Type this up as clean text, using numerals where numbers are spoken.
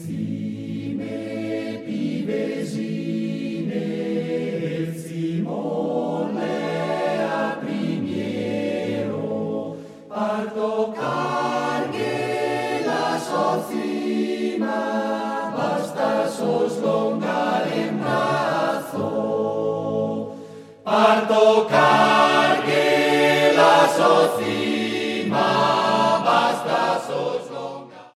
Stime pivesine, et Simon lea primiero, parto cargue la socima, basta sos longar en brazo. Parto cargue la socima,